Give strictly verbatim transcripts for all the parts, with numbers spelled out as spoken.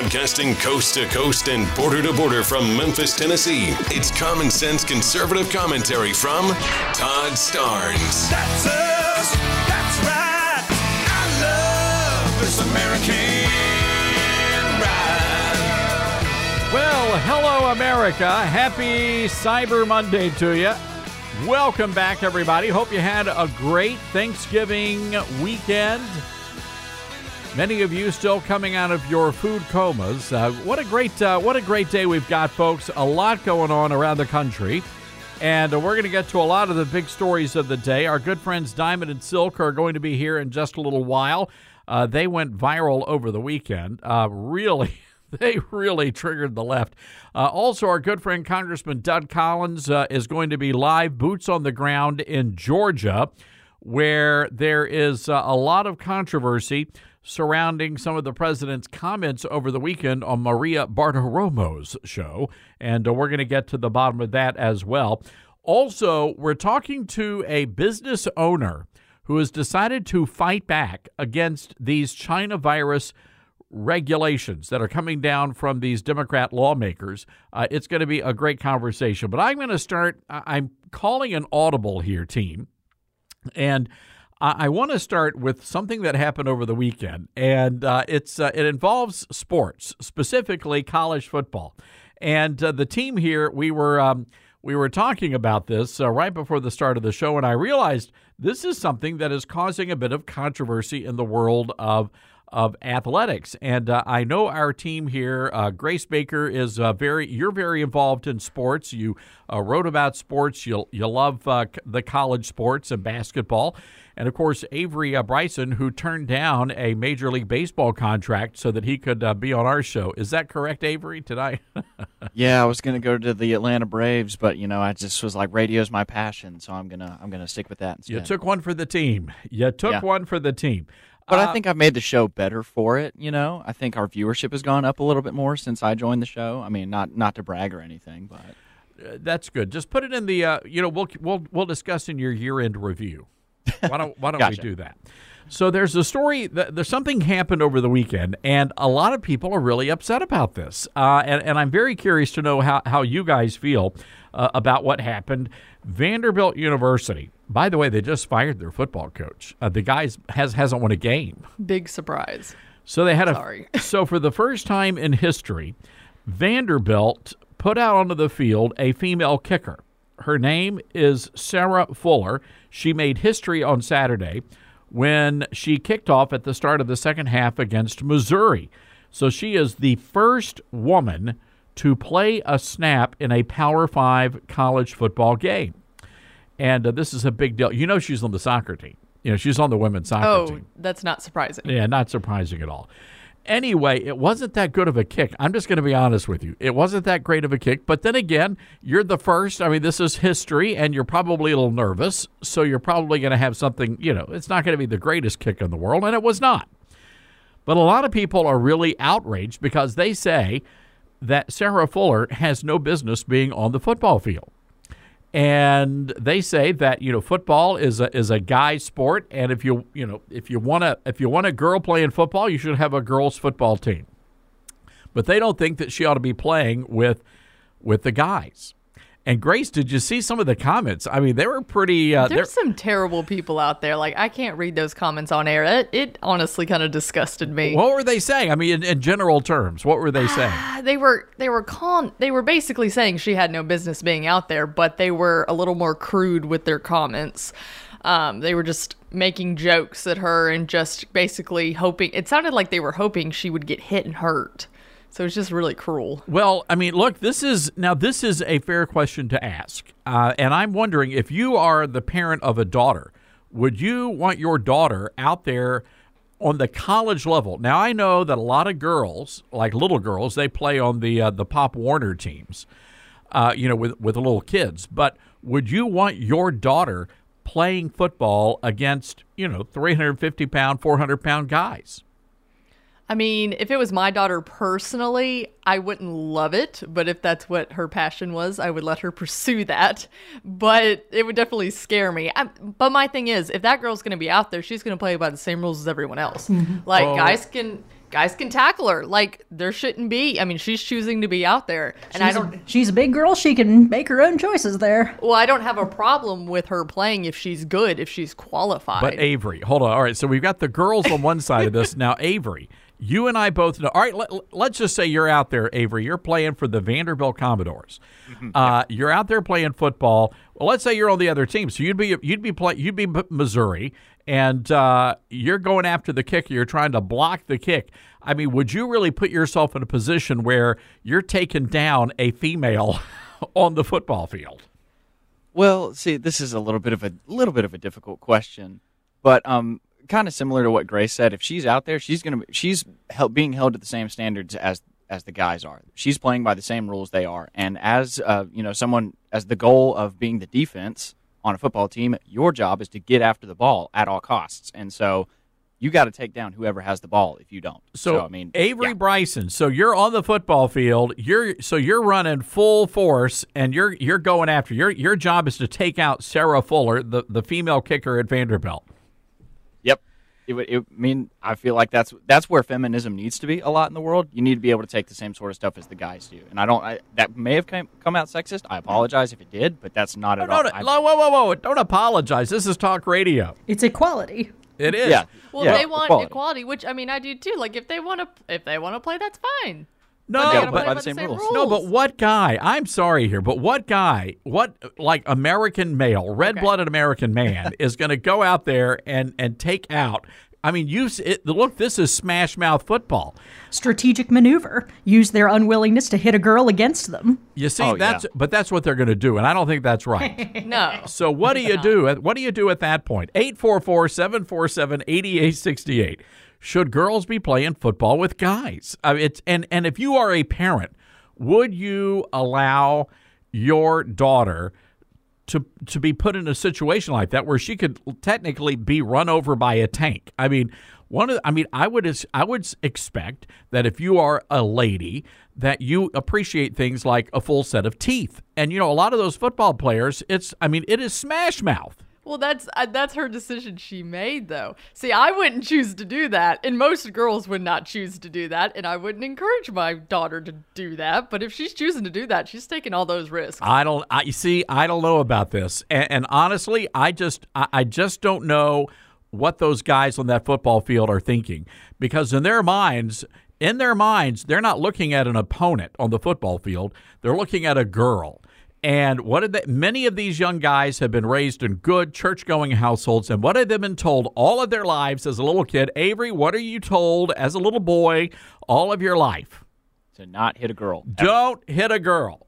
Broadcasting coast to coast and border to border from Memphis, Tennessee, it's common sense conservative commentary from Todd Starnes. That's us. That's right. I love this American ride. Well, hello, America. Happy Cyber Monday to you. Welcome back, everybody. Hope you had a great Thanksgiving weekend. Many of you still coming out of your food comas. Uh, what a great, uh, what a great day we've got, folks. A lot going on around the country, and uh, we're going to get to a lot of the big stories of the day. Our good friends Diamond and Silk are going to be here in just a little while. Uh, they went viral over the weekend. Uh, really, they really triggered the left. Uh, also, our good friend Congressman Doug Collins uh, is going to be live, boots on the ground in Georgia, where there is uh, a lot of controversy surrounding some of the president's comments over the weekend on Maria Bartiromo's show, and uh, we're going to get to the bottom of that as well. Also, we're talking to a business owner who has decided to fight back against these China virus regulations that are coming down from these Democrat lawmakers. Uh, it's going to be a great conversation, but I'm going to start, I'm calling an audible here, team, and I want to start with something that happened over the weekend, and uh, it's uh, it involves sports, specifically college football. And uh, the team here, we were um, we were talking about this uh, right before the start of the show, and I realized this is something that is causing a bit of controversy in the world of of athletics. And uh, I know our team here, uh, Grace Baker, is uh, very. You're very involved in sports. You uh, wrote about sports. You you love uh, the college sports and basketball. And, of course, Avery uh, Bryson, who turned down a Major League Baseball contract so that he could uh, be on our show. Is that correct, Avery, today? Yeah, I was going to go to the Atlanta Braves, but, you know, I just was like, radio's my passion, so I'm going to I'm gonna stick with that instead. You took one for the team. You took yeah. one for the team. But uh, I think I've made the show better for it, you know. I think our viewership has gone up a little bit more since I joined the show. I mean, not not to brag or anything, but... Uh, that's good. Just put it in the, uh, you know, we'll, we'll, we'll discuss in your year-end review. Why don't why don't gotcha. we do that? So there's a story that there's something happened over the weekend, and a lot of people are really upset about this. Uh, and, and I'm very curious to know how, how you guys feel uh, about what happened. Vanderbilt University, by the way, they just fired their football coach. Uh, the guy has hasn't won a game. Big surprise. So they had a Sorry. so for the first time in history, Vanderbilt put out onto the field a female kicker. Her name is Sarah Fuller. She made history on Saturday when she kicked off at the start of the second half against Missouri. So she is the first woman to play a snap in a Power Five college football game. And uh, this is a big deal. You know she's on the soccer team. You know, she's on the women's soccer oh, team. Oh, that's not surprising. Yeah, not surprising at all. Anyway, it wasn't that good of a kick. I'm just going to be honest with you. It wasn't that great of a kick. But then again, you're the first. I mean, this is history, and you're probably a little nervous. So you're probably going to have something, you know, it's not going to be the greatest kick in the world, and it was not. But a lot of people are really outraged because they say that Sarah Fuller has no business being on the football field. And they say that, you know, football is a is a guy's sport, and if you you know if you want to if you want a girl playing football, you should have a girls' football team. But they don't think that she ought to be playing with with the guys. And Grace, did you see some of the comments? I mean, they were pretty. Uh, There's some terrible people out there. Like, I can't read those comments on air. It, it honestly kind of disgusted me. What were they saying? I mean, in, in general terms, what were they saying? They were they were calm. They were basically saying she had no business being out there, but they were a little more crude with their comments. Um, they were just making jokes at her and just basically hoping. It sounded like they were hoping she would get hit and hurt. So it's just really cruel. Well, I mean, look, this is now this is a fair question to ask. Uh, and I'm wondering if you are the parent of a daughter, would you want your daughter out there on the college level? Now, I know that a lot of girls, like little girls, they play on the uh, the Pop Warner teams, uh, you know, with, with the little kids. But would you want your daughter playing football against, you know, three hundred fifty pound, four hundred pound guys? I mean, if it was my daughter personally, I wouldn't love it. But if that's what her passion was, I would let her pursue that. But it would definitely scare me. I, but my thing is, if that girl's going to be out there, she's going to play by the same rules as everyone else. Like, oh. guys can guys can tackle her. Like, there shouldn't be. I mean, she's choosing to be out there. And she's I don't. A, she's a big girl. She can make her own choices there. Well, I don't have a problem with her playing if she's good, if she's qualified. But Avery, hold on. All right, so we've got the girls on one side of this. Now, Avery, you and I both know. All right, let, let's just say you're out there, Avery. You're playing for the Vanderbilt Commodores. Mm-hmm. Uh, you're out there playing football. Well, let's say you're on the other team. So you'd be you'd be play, you'd be Missouri, and uh, you're going after the kicker. You're trying to block the kick. I mean, would you really put yourself in a position where you're taking down a female on the football field? Well, see, this is a little bit of a little bit of a difficult question, but um, kind of similar to what Grace said. If she's out there, she's gonna she's held, being held to the same standards as as the guys are. She's playing by the same rules they are, and as uh, you know, someone as the goal of being the defense on a football team, your job is to get after the ball at all costs, and so you got to take down whoever has the ball if you don't. So, so I mean, Avery yeah. Bryson. So you're on the football field. You're so you're running full force, and you're you're going after your your job is to take out Sarah Fuller, the the female kicker at Vanderbilt. Yep. It would. It, I mean, I feel like that's that's where feminism needs to be a lot in the world. You need to be able to take the same sort of stuff as the guys do, and I don't. I, that may have come, come out sexist. I apologize if it did, but that's not No, at no, all. no, I- whoa, whoa, whoa! Don't apologize. This is talk radio. It's equality. It is. Yeah. Well, yeah, they want equality. equality, which I mean, I do too. Like, if they want to, if they want to play, that's fine. No, But they gotta but- play by by the same rules. No, but what guy? I'm sorry here, but what guy, what like American male, red-blooded American man is going to go out there and and take out? I mean, you it, look. This is smash mouth football. Strategic maneuver. Use their unwillingness to hit a girl against them. You see, Oh, that's yeah. but that's what they're going to do, and I don't think that's right. No. So what do you do? At, what do you do at that point? eight four four, seven four seven, eight eight six eight. Should girls be playing football with guys? I mean, it's and and if you are a parent, would you allow your daughter to to be put in a situation like that where she could technically be run over by a tank? I mean, one of the, I mean, I would I would expect that if you are a lady that you appreciate things like a full set of teeth. And you know, a lot of those football players, it's I mean, it is smash mouth. Well, that's uh, that's her decision she made, though. See, I wouldn't choose to do that, and most girls would not choose to do that, and I wouldn't encourage my daughter to do that. But if she's choosing to do that, she's taking all those risks. I don't. I you see. I don't know about this, and, and honestly, I just, I, I just don't know what those guys on that football field are thinking, because in their minds, in their minds, they're not looking at an opponent on the football field. They're looking at a girl. And what did they, many of these young guys have been raised in good church-going households, and what have they been told all of their lives as a little kid? Avery, what are you told as a little boy all of your life? to not hit a girl. Don't hit a girl.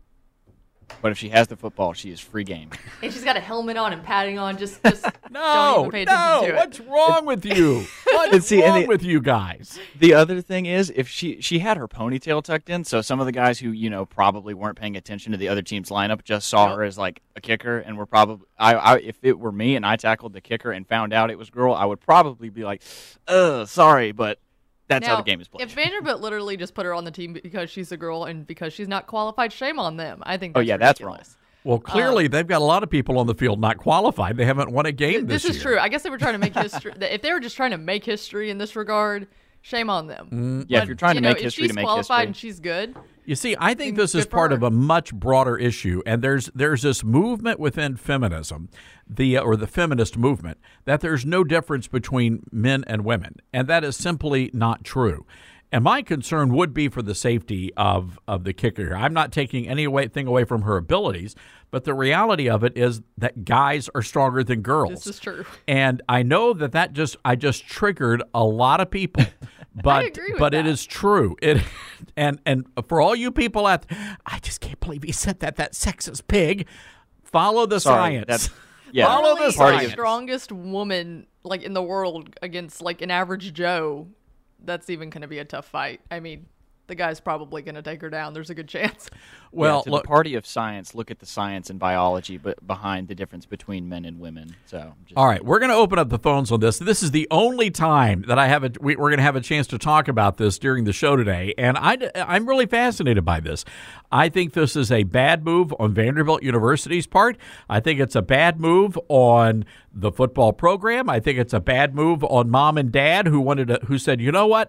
But if she has the football, she is free game. And she's got a helmet on and padding on. Just, just No, don't even pay attention no. to it. What's wrong with you? What's And see, and wrong the- with you guys? The other thing is, if she she had her ponytail tucked in, so some of the guys who you know probably weren't paying attention to the other team's lineup just saw Yep. her as like a kicker, and were probably I, I if it were me and I tackled the kicker and found out it was a girl, I would probably be like, "Uh, sorry, but that's Now, how the game is played." If Vanderbilt literally just put her on the team because she's a girl and because she's not qualified, shame on them. I think Oh, that's yeah, that's ridiculous. Well, clearly they've got a lot of people on the field not qualified. They haven't won a game this, This is year. true. I guess they were trying to make history. If they were just trying to make history in this regard, shame on them. Yeah, if But, you're trying to you know, make if history to she's make qualified history. and she's good, You see, I think Then this is good for part her. of a much broader issue, and there's there's this movement within feminism, the or the feminist movement, that there's no difference between men and women, and that is simply not true. And my concern would be for the safety of, of the kicker here. I'm not taking anything away from her abilities, but the reality of it is that guys are stronger than girls. this is true. And I know that that just I just triggered a lot of people, but agree with but it that. is true. It and and for all you people out there, I just can't believe he said that. That sexist pig. Follow the Sorry, science. that's- yeah. Follow Literally the Party the science. strongest woman like in the world against like an average Joe. That's even going to be a tough fight. I mean, the guy's probably going to take her down. There's a good chance. Well, yeah, to look, the party of science, look at the science and biology, but behind the difference between men and women. So, just, all right, we're going to open up the phones on this. This is the only time that I have a, we, we're going to have a chance to talk about this during the show today, and I, I'm really fascinated by this. I think this is a bad move on Vanderbilt University's part. I think it's a bad move on the football program. I think it's a bad move on mom and dad who wanted to, who said, you know what?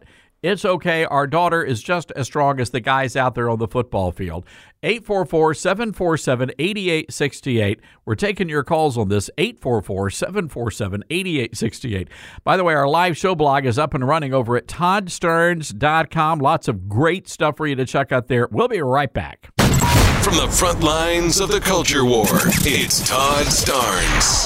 It's okay. Our daughter is just as strong as the guys out there on the football field. eight four four, seven four seven, eight eight six eight. We're taking your calls on this, eight four four, seven four seven, eight eight six eight. By the way, our live show blog is up and running over at todd stearns dot com. Lots of great stuff for you to check out there. We'll be right back. From the front lines of the culture war, it's Todd Starnes.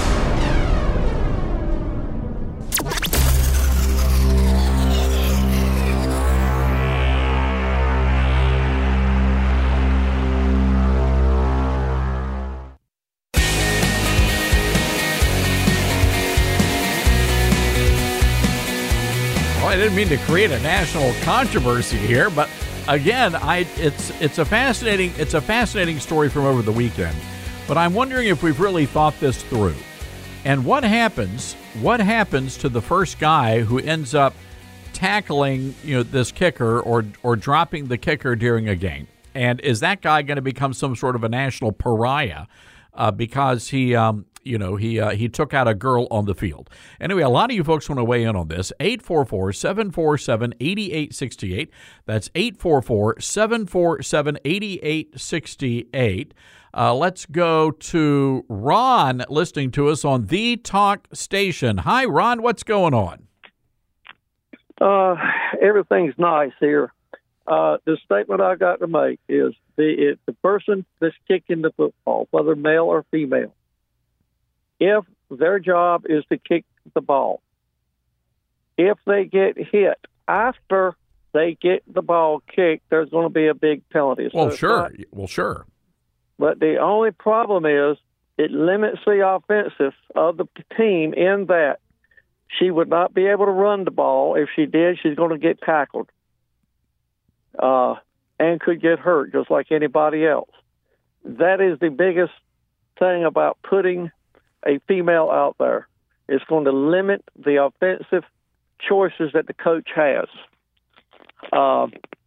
I didn't mean to create a national controversy here, but again, I it's it's a fascinating it's a fascinating story from over the weekend. But I'm wondering if we've really thought this through. And what happens what happens to the first guy who ends up tackling, you know, this kicker or or dropping the kicker during a game? And is that guy going to become some sort of a national pariah uh, because he um You know, he uh, he took out a girl on the field. Anyway, a lot of you folks want to weigh in on this. eight four four, seven four seven, eight eight six eight. That's eight four four, seven four seven, eight eight six eight. Uh, let's go to Ron listening to us on The Talk Station. Hi, Ron. What's going on? Uh, everything's nice here. Uh, the statement I got to make is the, it, the person that's kicking the football, whether male or female, if their job is to kick the ball, if they get hit after they get the ball kicked, there's going to be a big penalty. Well, so sure. Not, well, sure. But the only problem is it limits the offensive of the team in that she would not be able to run the ball. If she did, she's going to get tackled uh, and could get hurt just like anybody else. That is the biggest thing about putting a female out there. It's going to limit the offensive choices that the coach has. Uh,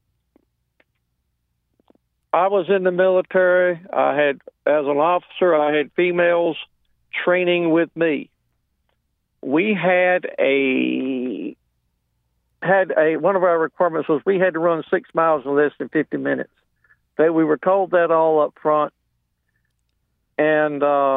I was in the military. I had, as an officer, I had females training with me. We had a had a one of our requirements was we had to run six miles in less than fifty minutes. They, we were told that all up front, and uh,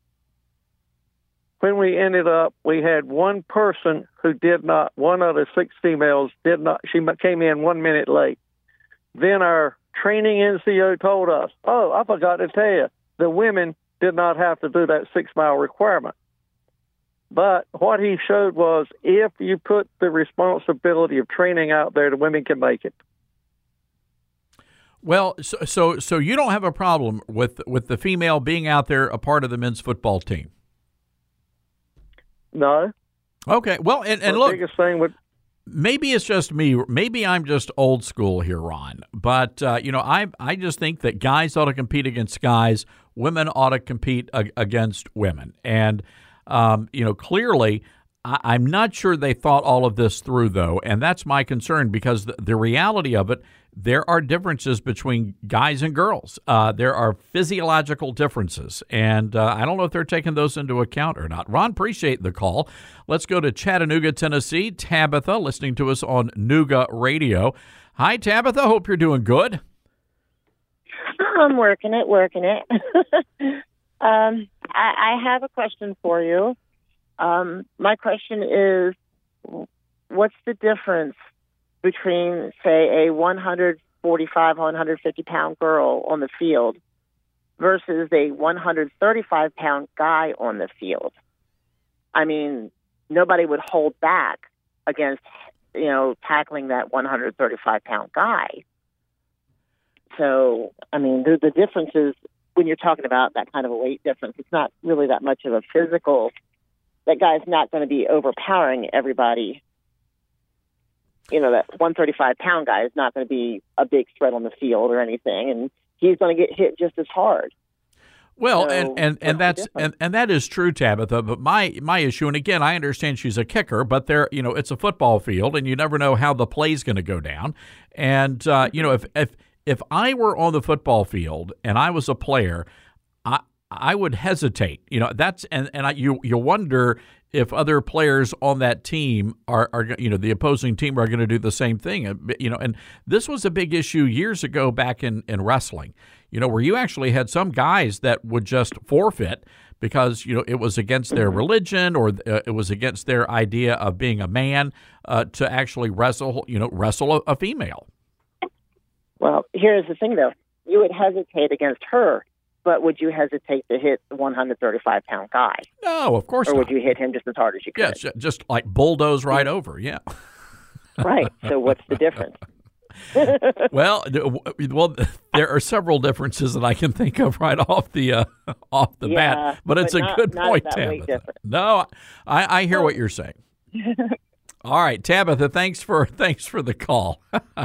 when we ended up, we had one person who did not, one of the six females did not, she came in one minute late. Then our training N C O told us, oh, I forgot to tell you, the women did not have to do that six-mile requirement. But what he showed was if you put the responsibility of training out there, the women can make it. Well, so so, so you don't have a problem with, with the female being out there a part of the men's football team? No. Okay. Well, and, and the look, biggest thing would, maybe it's just me. Maybe I'm just old school here, Ron. But uh, you know, I I just think that guys ought to compete against guys. Women ought to compete ag- against women. And um, you know, clearly, I- I'm not sure they thought all of this through, though, and that's my concern because the, the reality of it. There are differences between guys and girls. Uh, there are physiological differences, and uh, I don't know if they're taking those into account or not. Ron, appreciate the call. Let's go to Chattanooga, Tennessee. Tabitha, listening to us on Nooga Radio. Hi, Tabitha. Hope you're doing good. I'm working it, working it. um, I, I have a question for you. Um, my question is, what's the difference between, say, a one forty-five, one fifty pound girl on the field versus a one thirty-five pound guy on the field? I mean, nobody would hold back against, you know, tackling that one thirty-five pound guy. So, I mean, the, the difference is when you're talking about that kind of a weight difference, it's not really that much of a physical. That guy's not going to be overpowering everybody. You know, that one thirty-five pound guy is not going to be a big threat on the field or anything, and he's going to get hit just as hard. Well, So, and, and, and what's the that's and, and that is true, Tabitha. But my my issue, and again, I understand she's a kicker, but there, you know, it's a football field, and you never know how the play's going to go down. And uh, you know, if if if I were on the football field and I was a player, I I would hesitate. You know, that's and and I, you you wonder if other players on that team are, are you know, the opposing team are going to do the same thing. You know, and this was a big issue years ago back in, in wrestling, you know, where you actually had some guys that would just forfeit because, you know, it was against their religion or uh, it was against their idea of being a man uh, to actually wrestle, you know, wrestle a, a female. Well, here's the thing, though. You would hesitate against her. But would you hesitate to hit the one hundred thirty-five pound guy? No, of course not. Or would not. you hit him just as hard as you could? Yes, just like bulldoze right over, yeah. Right. So what's the difference? well, well, there are several differences that I can think of right off the uh, off the yeah, bat, but, but it's not, a good not point, that Tabitha. No, I, I hear what you're saying. All right, Tabitha, thanks for thanks for the call.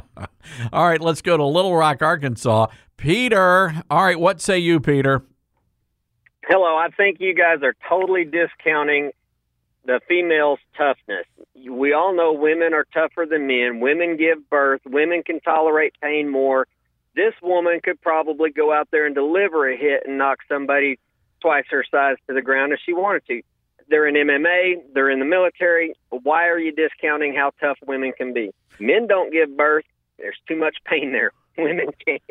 All right, let's go to Little Rock, Arkansas. Peter, all right, what say you, Peter? Hello, I think you guys are totally discounting the female's toughness. We all know women are tougher than men. Women give birth. Women can tolerate pain more. This woman could probably go out there and deliver a hit and knock somebody twice her size to the ground if she wanted to. They're in M M A. They're in the military. Why are you discounting how tough women can be? Men don't give birth. There's too much pain there. Women can.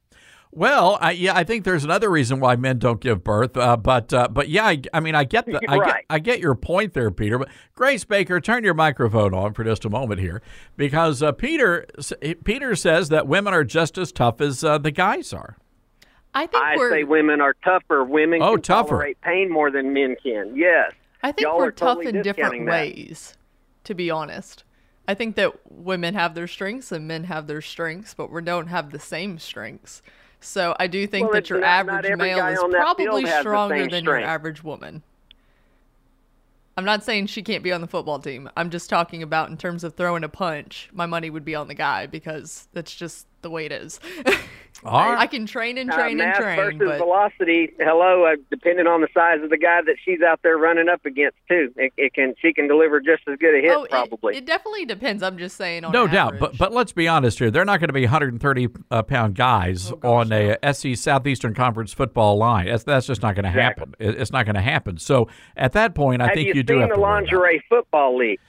Well, I, yeah, I think there's another reason why men don't give birth, uh, but uh, but yeah, I, I mean, I get the, I right. get, I get your point there, Peter. But Grace Baker, turn your microphone on for just a moment here, because uh, Peter Peter says that women are just as tough as uh, the guys are. I think I we're, say women are tougher. Women oh, can tougher. tolerate pain more than men can. Yes, I think Y'all we're are tough totally in different discounting that. ways. To be honest, I think that women have their strengths and men have their strengths, but we don't have the same strengths. So I do think well, that your not, average not male is probably stronger than your average woman. I'm not saying she can't be on the football team. I'm just talking about in terms of throwing a punch, my money would be on the guy because that's just the way it is. All right. I can train and train uh, and mass train. versus But velocity. Hello, uh, depending on the size of the guy that she's out there running up against, too. It, it can she can deliver just as good a hit, oh, probably. It, it definitely depends. I'm just saying on No average. doubt, but but let's be honest here. They're not going to be one hundred thirty uh, pound guys Oh, gosh, on a no. S E Southeastern Conference football line. That's that's just not going to Exactly. happen. It, it's not going to happen. So at that point, I have think you, you do seen have the to worry about it. lingerie football league?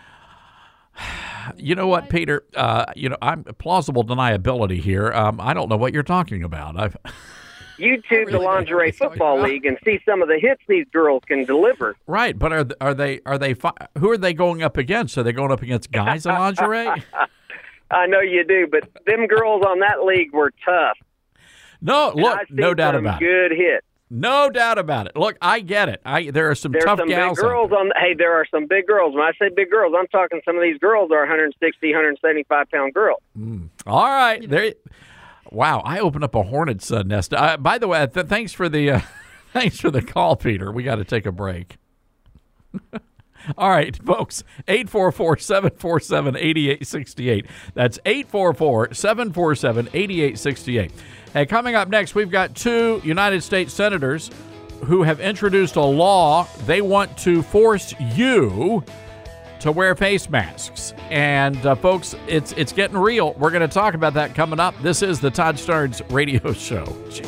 You know what, Peter? Uh, you know, I'm plausible deniability here. Um, I don't know what you're talking about. I've YouTube really the don't know lingerie what he's talking football about. league and see some of the hits these girls can deliver. right, but are are they are they fi- who are they going up against? Are they going up against guys in lingerie? I know you do, but them girls on that league were tough. No, And look, I've seen no doubt some about it. good hits. No doubt about it. Look, I get it. I there are some There's tough some big gals. out girls there. on. Hey, there are some big girls. When I say big girls, I'm talking some of these girls are one sixty, one seventy-five pound girls. All right, there. Wow, I opened up a hornet's uh, nest. Uh, by the way, th- thanks for the uh, thanks for the call, Peter. We got to take a break. All right, folks, eight four four, seven four seven, eight eight six eight. That's eight four four, seven four seven, eight eight six eight. Hey, coming up next, we've got two United States senators who have introduced a law. They want to force you to wear face masks. And, uh, folks, it's it's getting real. We're going to talk about that coming up. This is the Todd Starnes Radio Show. Jeez.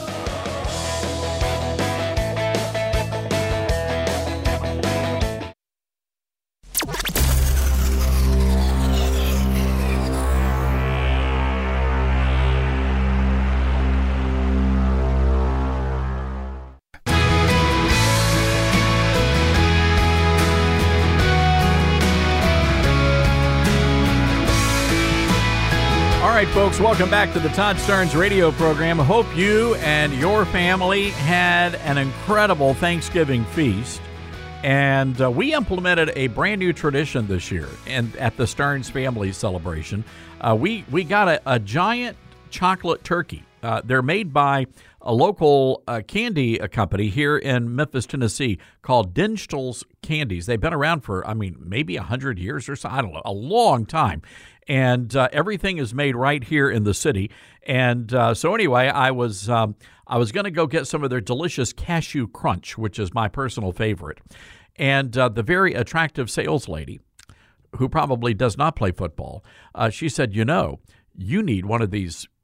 All right, folks, welcome back to the Todd Starnes radio program. I hope you and your family had an incredible Thanksgiving feast. And uh, we implemented a brand new tradition this year and at the Starnes Family Celebration. Uh, we, we got a, a giant chocolate turkey. Uh, they're made by a local uh, candy uh, company here in Memphis, Tennessee called Dinstall's Candies. They've been around for, I mean, maybe one hundred years or so. I don't know, a long time. And uh, everything is made right here in the city. And uh, so anyway, I was um, I was going to go get some of their delicious cashew crunch, which is my personal favorite. And uh, the very attractive sales lady, who probably does not play football, uh, she said, you know, you need one of these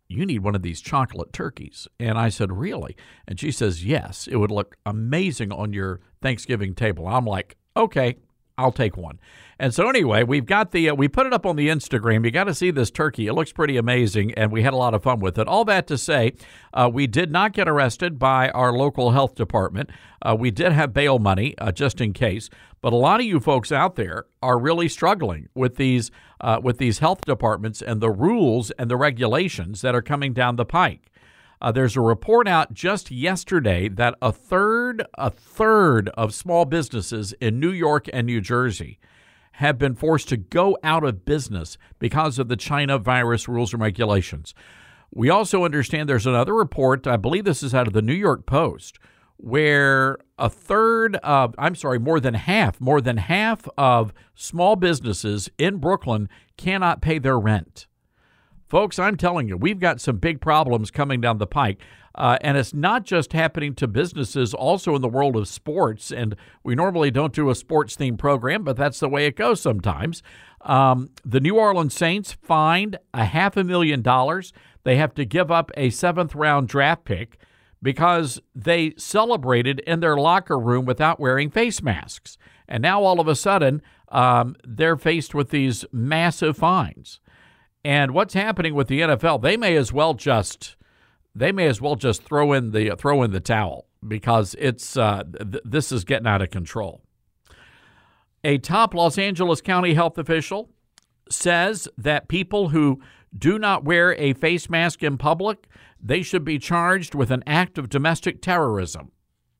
you need one of these chocolate turkeys. And I said, really? And she says, yes, it would look amazing on your Thanksgiving table. I'm like, okay, I'll take one. And so anyway, we've got the, uh, we put it up on the Instagram. You got to see this turkey. It looks pretty amazing, and we had a lot of fun with it. All that to say, uh, we did not get arrested by our local health department. Uh, we did have bail money uh, just in case. But a lot of you folks out there are really struggling with these uh, with these health departments and the rules and the regulations that are coming down the pike. Uh, there's a report out just yesterday that a third a third of small businesses in New York and New Jersey have been forced to go out of business because of the China virus rules and regulations. We also understand there's another report, I believe this is out of the New York Post, where a third of, I'm sorry, more than half, more than half of small businesses in Brooklyn cannot pay their rent. Folks, I'm telling you, we've got some big problems coming down the pike. Uh, and it's not just happening to businesses, also in the world of sports. And we normally don't do a sports-themed program, but that's the way it goes sometimes. Um, the New Orleans Saints fined a half a million dollars. They have to give up a seventh-round draft pick because they celebrated in their locker room without wearing face masks. And now all of a sudden, um, they're faced with these massive fines. And what's happening with the N F L? They may as well just they may as well just throw in the throw in the towel because it's uh, th- this is getting out of control. A top Los Angeles County health official says that people who do not wear a face mask in public, they should be charged with an act of domestic terrorism.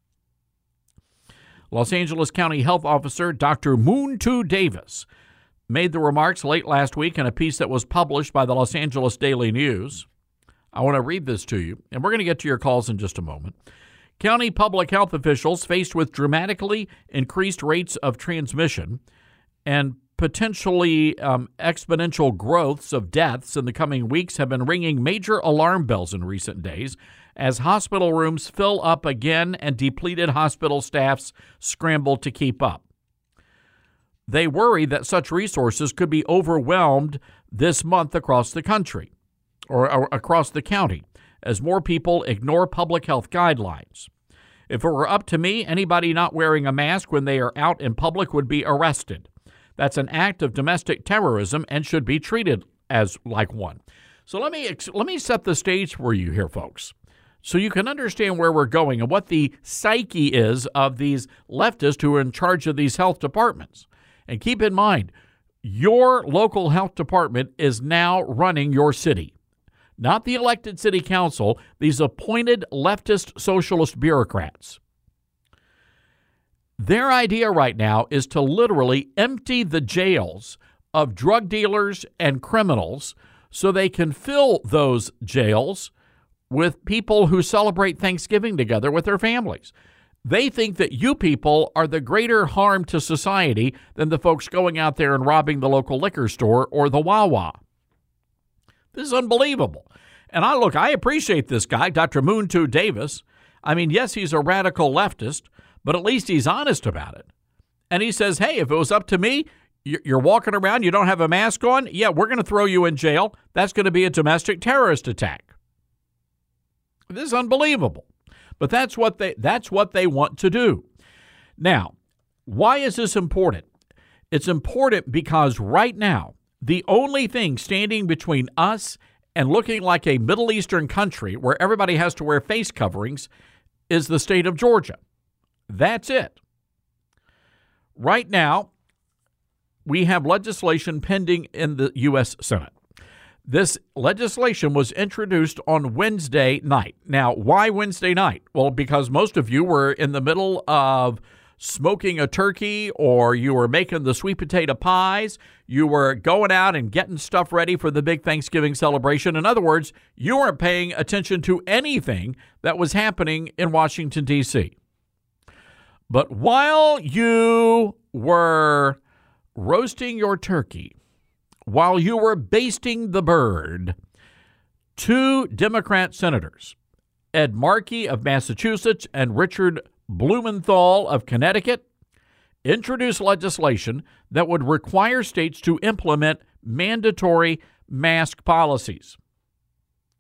Los Angeles County Health Officer Doctor Muntu Davis made the remarks late last week in a piece that was published by the Los Angeles Daily News. I want to read this to you, and we're going to get to your calls in just a moment. County public health officials faced with dramatically increased rates of transmission and potentially um, exponential growths of deaths in the coming weeks have been ringing major alarm bells in recent days as hospital rooms fill up again and depleted hospital staffs scramble to keep up. They worry that such resources could be overwhelmed this month across the country or, or across the county as more people ignore public health guidelines. If it were up to me, anybody not wearing a mask when they are out in public would be arrested. That's an act of domestic terrorism and should be treated as like one. So let me let me set the stage for you here, folks, so you can understand where we're going and what the psyche is of these leftists who are in charge of these health departments. And keep in mind, your local health department is now running your city, not the elected city council, these appointed leftist socialist bureaucrats. Their idea right now is to literally empty the jails of drug dealers and criminals so they can fill those jails with people who celebrate Thanksgiving together with their families. They think that you people are the greater harm to society than the folks going out there and robbing the local liquor store or the Wawa. This is unbelievable. And I look, I appreciate this guy, Doctor Muntu Davis. I mean, yes, he's a radical leftist, but at least he's honest about it. And he says, hey, if it was up to me, you're walking around, you don't have a mask on, yeah, we're going to throw you in jail. That's going to be a domestic terrorist attack. This is unbelievable. But that's what they that's what they want to do. Now, why is this important? It's important because right now, the only thing standing between us and looking like a Middle Eastern country where everybody has to wear face coverings is the state of Georgia. That's it. Right now, we have legislation pending in the U S Senate. This legislation was introduced on Wednesday night. Now, why Wednesday night? Well, because most of you were in the middle of smoking a turkey, or you were making the sweet potato pies. You were going out and getting stuff ready for the big Thanksgiving celebration. In other words, you weren't paying attention to anything that was happening in Washington, D C. But while you were roasting your turkey, while you were basting the bird, two Democrat senators, Ed Markey of Massachusetts and Richard Blumenthal of Connecticut, introduced legislation that would require states to implement mandatory mask policies.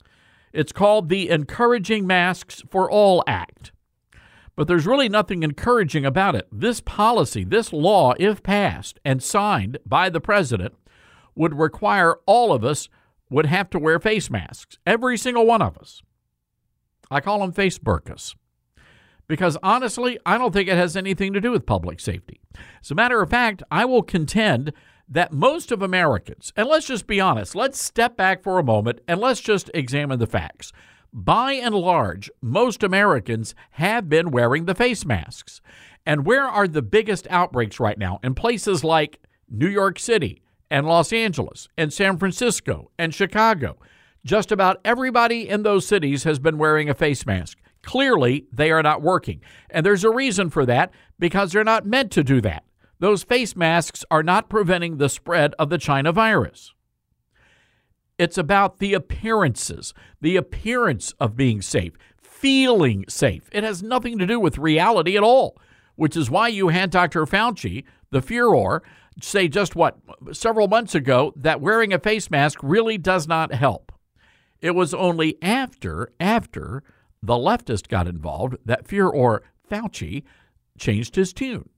It's called the Encouraging Masks for All Act. But there's really nothing encouraging about it. This policy, this law, if passed and signed by the president, would require all of us would have to wear face masks, every single one of us. I call them face burkas. Because honestly, I don't think it has anything to do with public safety. As a matter of fact, I will contend that most of Americans, and let's just be honest, let's step back for a moment and let's just examine the facts. By and large, most Americans have been wearing the face masks. And where are the biggest outbreaks right now? In places like New York City and Los Angeles and San Francisco and Chicago. Just about everybody in those cities has been wearing a face mask. Clearly, they are not working. And there's a reason for that, because they're not meant to do that. Those face masks are not preventing the spread of the China virus. It's about the appearances, the appearance of being safe, feeling safe. It has nothing to do with reality at all, which is why you had Doctor Fauci, the furor, say just what, several months ago, that wearing a face mask really does not help. It was only after, after the leftist got involved that furor Fauci changed his tune.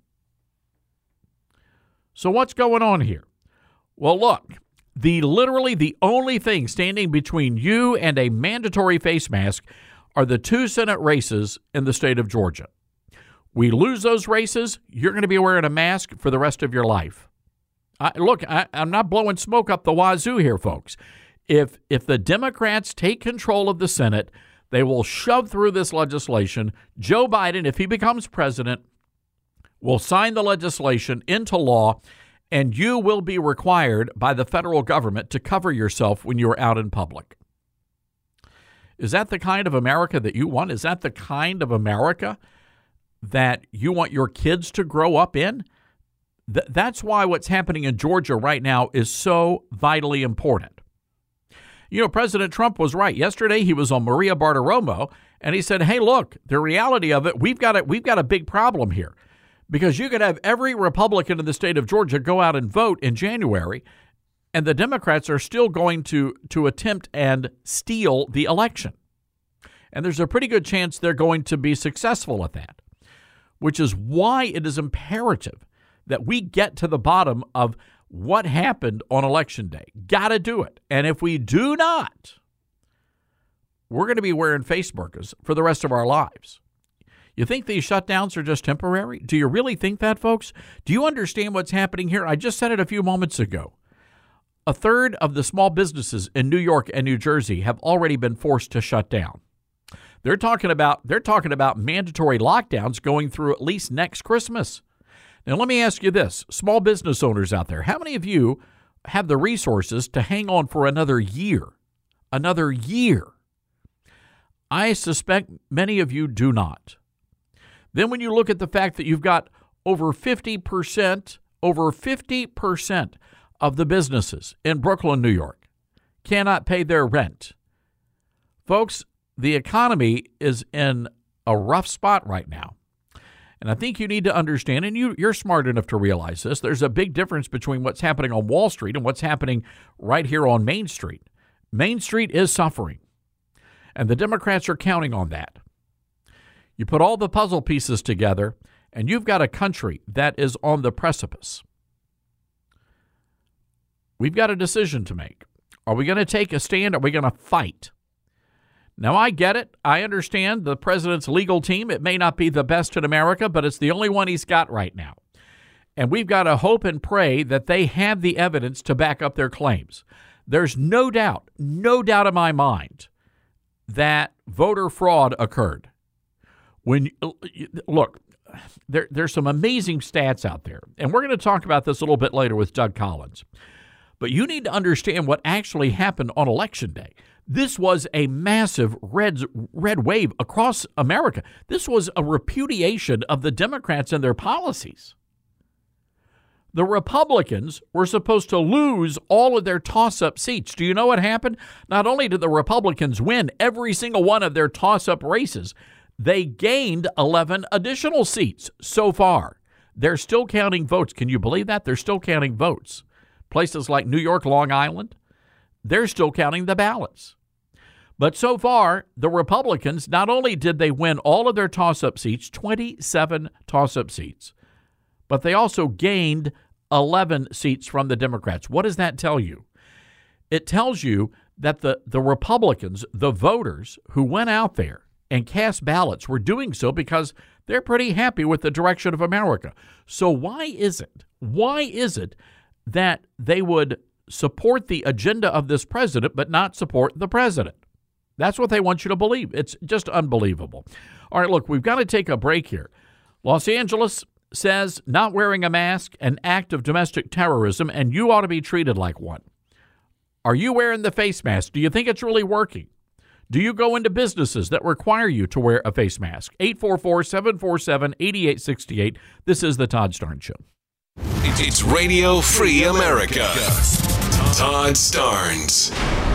So what's going on here? Well, look, the literally the only thing standing between you and a mandatory face mask are the two Senate races in the state of Georgia. We lose those races, you're going to be wearing a mask for the rest of your life. I, look, I, I'm not blowing smoke up the wazoo here, folks. If if the Democrats take control of the Senate, they will shove through this legislation. Joe Biden, if he becomes president, will sign the legislation into law, and you will be required by the federal government to cover yourself when you're out in public. Is that the kind of America that you want? Is that the kind of America that you want your kids to grow up in? Th- that's why what's happening in Georgia right now is so vitally important. You know, President Trump was right. Yesterday, he was on Maria Bartiromo, and he said, hey, look, the reality of it, we've got a, we've got a big problem here. Because you could have every Republican in the state of Georgia go out and vote in January, and the Democrats are still going to, to attempt and steal the election. And there's a pretty good chance they're going to be successful at that, which is why it is imperative that we get to the bottom of what happened on Election Day. Got to do it. And if we do not, we're going to be wearing face burkas for the rest of our lives. You think these shutdowns are just temporary? Do you really think that, folks? Do you understand what's happening here? I just said it a few moments ago. A third of the small businesses in New York and New Jersey have already been forced to shut down. They're talking about they're talking about mandatory lockdowns going through at least next Christmas. Now, let me ask you this, small business owners out there, how many of you have the resources to hang on for another year? Another year? I suspect many of you do not. Then when you look at the fact that you've got over fifty percent, over fifty percent of the businesses in Brooklyn, New York, cannot pay their rent. Folks, the economy is in a rough spot right now. And I think you need to understand, and you, you're smart enough to realize this, there's a big difference between what's happening on Wall Street and what's happening right here on Main Street. Main Street is suffering, and the Democrats are counting on that. You put all the puzzle pieces together, and you've got a country that is on the precipice. We've got a decision to make. Are we going to take a stand? Are we going to fight? Now, I get it. I understand the president's legal team. It may not be the best in America, but it's the only one he's got right now. And we've got to hope and pray that they have the evidence to back up their claims. There's no doubt, no doubt in my mind that voter fraud occurred. When look, there, there's some amazing stats out there, and we're going to talk about this a little bit later with Doug Collins. But you need to understand what actually happened on Election Day. This was a massive red, red wave across America. This was a repudiation of the Democrats and their policies. The Republicans were supposed to lose all of their toss-up seats. Do you know what happened? Not only did the Republicans win every single one of their toss-up races, they gained eleven additional seats so far. They're still counting votes. Can you believe that? They're still counting votes. Places like New York, Long Island, they're still counting the ballots. But so far, the Republicans, not only did they win all of their toss-up seats, twenty-seven toss-up seats, but they also gained eleven seats from the Democrats. What does that tell you? It tells you that the, the Republicans, the voters who went out there and cast ballots, were doing so because they're pretty happy with the direction of America. So why is it, why is it that they would support the agenda of this president but not support the president? That's what they want you to believe. It's just unbelievable. All right, look, we've got to take a break here. Los Angeles says not wearing a mask, an act of domestic terrorism, and you ought to be treated like one. Are you wearing the face mask? Do you think it's really working? Do you go into businesses that require you to wear a face mask? eight four four, seven four seven, eight eight six eight. This is the Todd Starnes Show. It's Radio Free America. Todd Starnes.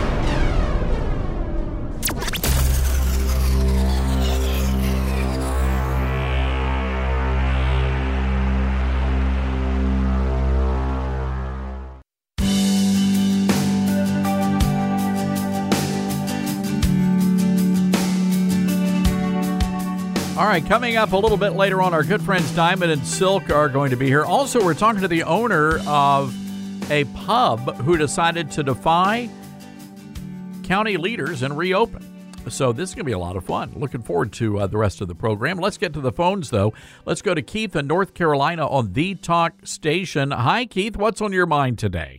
All right, coming up a little bit later on, our good friends Diamond and Silk are going to be here. Also, we're talking to the owner of a pub who decided to defy county leaders and reopen. So this is going to be a lot of fun. Looking forward to uh, the rest of the program. Let's get to the phones, though. Let's go to Keith in North Carolina on The Talk Station. Hi, Keith. What's on your mind today?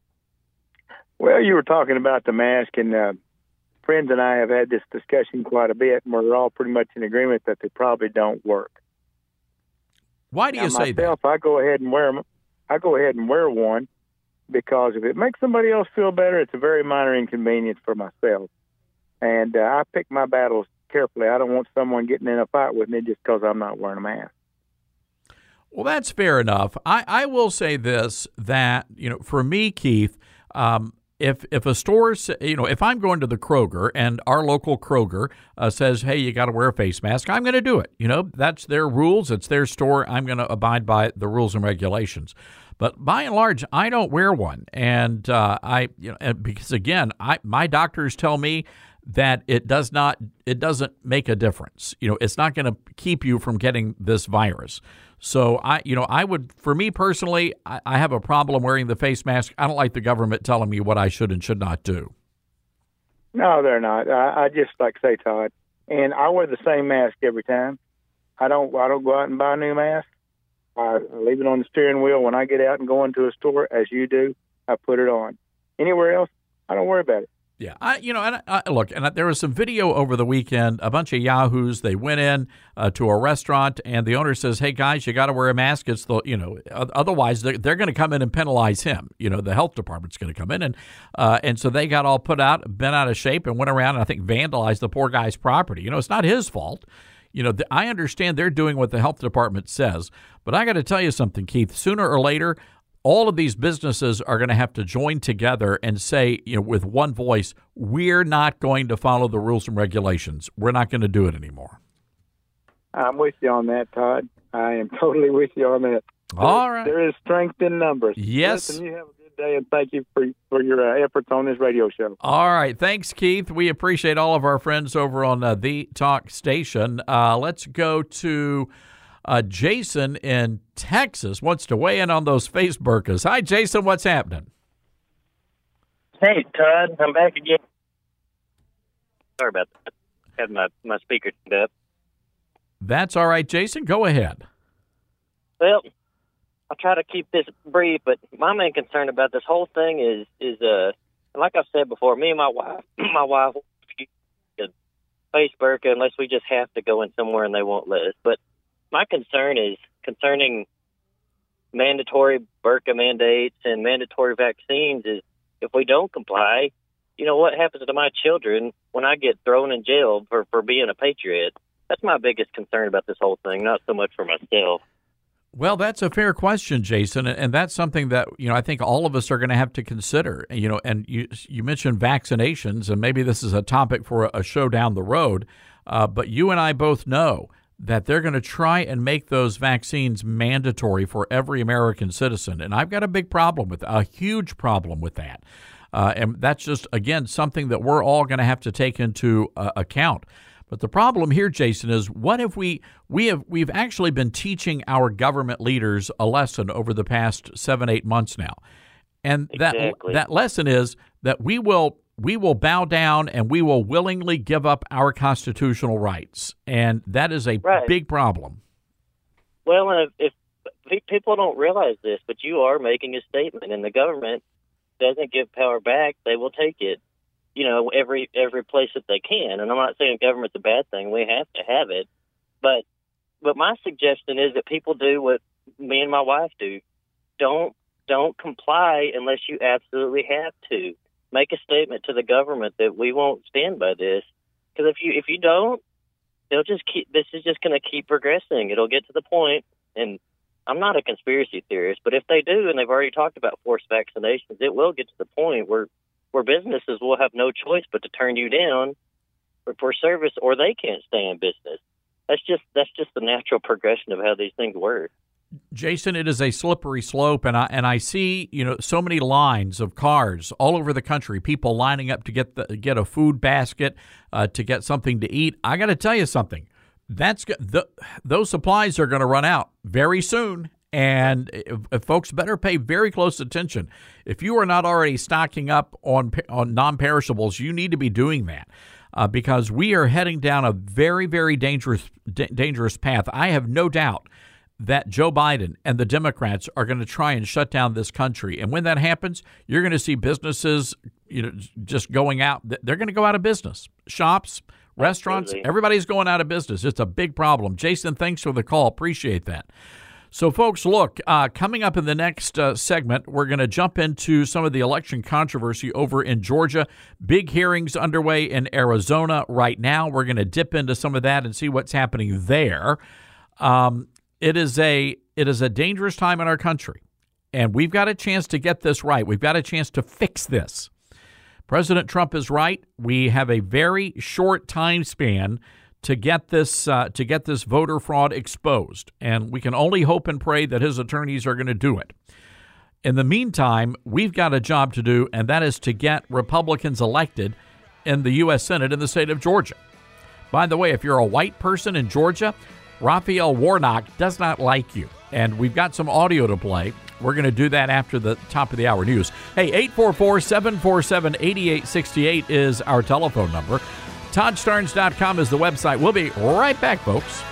Well, you were talking about the mask, and uh, friends and I have had this discussion quite a bit, and we're all pretty much in agreement that they probably don't work. Why do you now, say myself, that? I go ahead and wear 'em. I go ahead and wear one because if it makes somebody else feel better, it's a very minor inconvenience for myself. And uh, I pick my battles carefully. I don't want someone getting in a fight with me just because I'm not wearing a mask. Well, that's fair enough. I, I will say this, that, you know, for me, Keith, um, If if a store, you know, if I'm going to the Kroger and our local Kroger uh, says, hey, you got to wear a face mask, I'm going to do it. You know, that's their rules. It's their store. I'm going to abide by the rules and regulations. But by and large, I don't wear one. And uh, I, you know, because again, I my doctors tell me that it does not, it doesn't make a difference. You know, it's not going to keep you from getting this virus. So I, you know, I would, for me personally, I, I have a problem wearing the face mask. I don't like the government telling me what I should and should not do. No, they're not. I, I just like to say, Todd, and I wear the same mask every time. I don't, I don't go out and buy a new mask. I leave it on the steering wheel when I get out and go into a store, as you do. I put it on. Anywhere else, I don't worry about it. Yeah, I, you know, and I, look, and there was some video over the weekend. A bunch of yahoos, they went in uh, to a restaurant, and the owner says, "Hey guys, you got to wear a mask. It's the, you know, otherwise they're, they're going to come in and penalize him. You know, the health department's going to come in, and uh, and so they got all put out, bent out of shape, and went around and I think vandalized the poor guy's property. You know, it's not his fault. You know, the, I understand they're doing what the health department says, but I got to tell you something, Keith. Sooner or later, all of these businesses are going to have to join together and say, you know, with one voice, we're not going to follow the rules and regulations. We're not going to do it anymore. I'm with you on that, Todd. I am totally with you on that. All right. There is strength in numbers. Yes. Listen, you have a good day, and thank you for, for your uh, efforts on this radio show. All right. Thanks, Keith. We appreciate all of our friends over on uh, The Talk Station. Uh, let's go to... Uh, Jason in Texas wants to weigh in on those face burkas. Hi, Jason. What's happening? Hey, Todd. I'm back again. Sorry about that. Had my, my speaker turned up. That's all right, Jason. Go ahead. Well, I'll try to keep this brief, but my main concern about this whole thing is, is uh, like I've said before, me and my wife, my wife will get a face burka unless we just have to go in somewhere and they won't let us. But my concern is concerning mandatory burqa mandates and mandatory vaccines is if we don't comply, you know, what happens to my children when I get thrown in jail for, for being a patriot? That's my biggest concern about this whole thing, not so much for myself. Well, that's a fair question, Jason, and that's something that, you know, I think all of us are going to have to consider. You know, and you you mentioned vaccinations, and maybe this is a topic for a show down the road, uh, but you and I both know that they're going to try and make those vaccines mandatory for every American citizen. And I've got a big problem with a huge problem with that. Uh, and that's just, again, something that we're all going to have to take into uh, account. But the problem here, Jason, is what if we we have we've actually been teaching our government leaders a lesson over the past seven, eight months now. And Exactly. that that lesson is that we will we will bow down and we will willingly give up our constitutional rights. And that is a Right. big problem. Well, and if, if people don't realize this, but you are making a statement, and the government doesn't give power back, they will take it. You know, every every place that they can. And I'm not saying government's a bad thing. We have to have it. But but my suggestion is that people do what me and my wife do. Don't don't comply unless you absolutely have to. Make a statement to the government that we won't stand by this. Because if you if you don't, they'll just keep. This is just going to keep progressing. It'll get to the point, and I'm not a conspiracy theorist, but if they do, and they've already talked about forced vaccinations, it will get to the point where where businesses will have no choice but to turn you down for, for service, or they can't stay in business. That's just that's just the natural progression of how these things work. Jason, it is a slippery slope, and I and I see, you know, so many lines of cars all over the country, people lining up to get the get a food basket, uh, to get something to eat. I got to tell you something. That's the, those supplies are going to run out very soon. And if, if folks better pay very close attention. If you are not already stocking up on on non-perishables, you need to be doing that uh, because we are heading down a very, very dangerous d- dangerous path. I have no doubt that Joe Biden and the Democrats are going to try and shut down this country. And when that happens, you're going to see businesses, you know, just going out. They're going to go out of business. Shops, restaurants, Absolutely. Everybody's going out of business. It's a big problem. Jason, thanks for the call. Appreciate that. So, folks, look, uh, coming up in the next uh, segment, we're going to jump into some of the election controversy over in Georgia. Big hearings underway in Arizona right now. We're going to dip into some of that and see what's happening there. Um, it is a it is a dangerous time in our country, and we've got a chance to get this right. We've got a chance to fix this. President Trump is right. We have a very short time span to get this uh, to get this voter fraud exposed, and we can only hope and pray that his attorneys are going to do it. In the meantime, we've got a job to do, and that is to get Republicans elected in the U S Senate in the state of Georgia. By the way, if you're a white person in Georgia, Raphael Warnock does not like you, and we've got some audio to play. We're going to do that after the top of the hour news. Hey, eight four four, seven four seven, eight eight six eight is our telephone number. Todd Starnes dot com is the website. We'll be right back, folks.